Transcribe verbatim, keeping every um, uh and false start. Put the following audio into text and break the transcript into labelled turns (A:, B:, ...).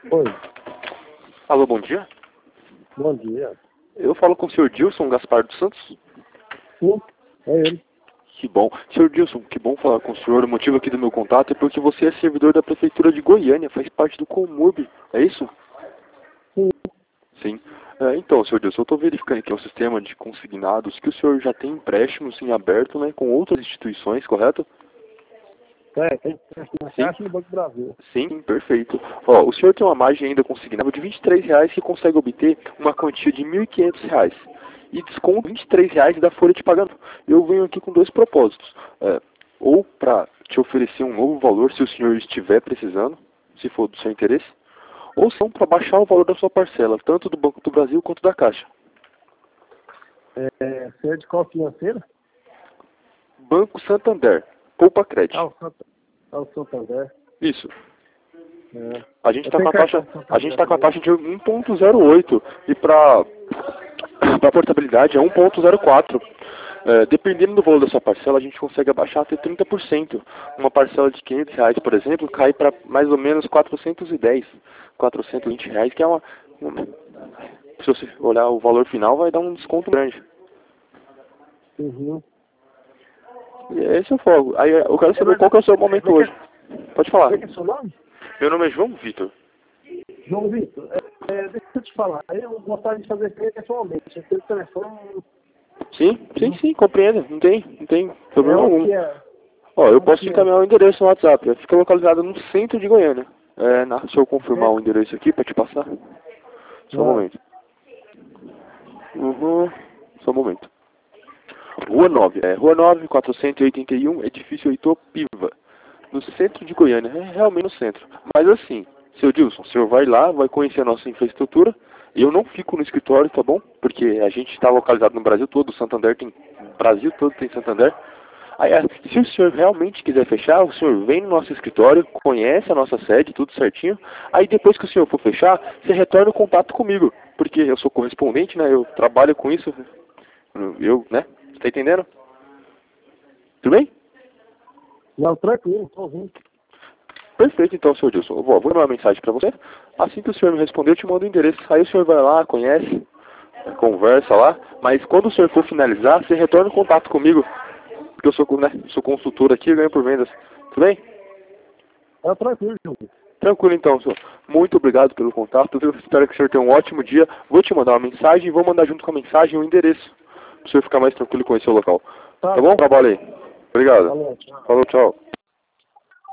A: Oi,
B: Alô, bom dia.
A: bom dia.
B: Eu falo com o senhor Dilson Gaspar dos Santos.
A: Sim, é ele.
B: Que bom. senhor Dilson, que bom falar com o senhor. O motivo aqui do meu contato é porque você é servidor da Prefeitura de Goiânia, faz parte do Comurb, é isso?
A: Sim,
B: Sim. É, então, senhor Dilson, eu estou verificando aqui o sistema de consignados que o senhor já tem empréstimos em aberto, né, com outras instituições, correto?
A: é, tem na
B: Sim.
A: Caixa e no Banco do Brasil.
B: Sim, perfeito. Ó, o senhor tem uma margem ainda consignada de vinte e três reais que consegue obter uma quantia de mil e quinhentos reais. E desconto vinte e três reais da folha de pagamento. Eu venho aqui com dois propósitos. É, ou para te oferecer um novo valor se o senhor estiver precisando, se for do seu interesse, ou são para baixar o valor da sua parcela, tanto do Banco do Brasil quanto da Caixa.
A: É, você é de qual financeira?
B: Banco Santander, Poupa Crédito.
A: Ah, o Santa- ah, o Santander.
B: Isso.
A: É.
B: A gente
A: Eu
B: está
A: tenho
B: com a
A: cartão
B: taxa,
A: Santander
B: a gente tá com a
A: também.
B: taxa de um ponto zero oito e para para portabilidade é um ponto zero quatro. É, dependendo do valor da sua parcela, a gente consegue abaixar até trinta por cento. Uma parcela de quinhentos reais, por exemplo, cai para mais ou menos quatrocentos e dez, quatrocentos e vinte reais, que é uma, uma... Se você olhar o valor final, vai dar um desconto grande.
A: Uhum.
B: E esse é o foco. Aí eu quero
A: É,
B: saber
A: mas,
B: qual que é o seu
A: é,
B: momento
A: como é
B: hoje.
A: que é
B: Pode falar.
A: como é que é seu nome?
B: Meu nome é João Vitor.
A: João Vitor. É, é, deixa eu te falar. Eu gostaria de fazer isso pessoalmente. Eu tenho o telefone.
B: Sim, sim, sim, compreendo. Não tem, não tem
A: É
B: problema
A: onde
B: algum.
A: que é?
B: Ó,
A: É
B: eu
A: onde
B: posso te
A: que é?
B: encaminhar o endereço no WhatsApp. Fica localizado no centro de Goiânia. É, na, se eu confirmar
A: É?
B: o endereço aqui pra te passar. Só um
A: Vai.
B: momento. Uhum. Só um momento. Rua nove. É, Rua nove, quatrocentos e oitenta e um, edifício Heitor Piva. No centro de Goiânia. É realmente no centro. Mas assim, seu Dilson, o senhor vai lá, vai conhecer a nossa infraestrutura. Eu não fico no escritório, tá bom? Porque a gente está localizado no Brasil todo. O Santander tem... O Brasil todo tem Santander. Aí, é, se o senhor realmente quiser fechar, o senhor vem no nosso escritório, conhece a nossa sede, tudo certinho. Aí depois que o senhor for fechar, você retorna o contato comigo. Porque eu sou correspondente, né? Eu trabalho com isso. Eu, né? Você tá entendendo? Tudo bem?
A: Não, tranquilo, tô ouvindo.
B: Perfeito, então, senhor Dilson. Eu vou, vou mandar uma mensagem para você. Assim que o senhor me responder, eu te mando o endereço. Aí o senhor vai lá, conhece, conversa lá. Mas quando o senhor for finalizar, você retorna o contato comigo. Porque eu sou, né, sou consultor aqui e ganho por vendas. Tudo bem?
A: É tranquilo, João.
B: Tranquilo então, senhor. Muito obrigado pelo contato. Eu espero que o senhor tenha um ótimo dia. Vou te mandar uma mensagem e vou mandar junto com a mensagem o endereço. Para o senhor ficar mais tranquilo com esse local.
A: Tá
B: Tá bom?
A: bom.
B: Trabalho aí. Obrigado.
A: Falou, tchau.
B: Falou, tchau.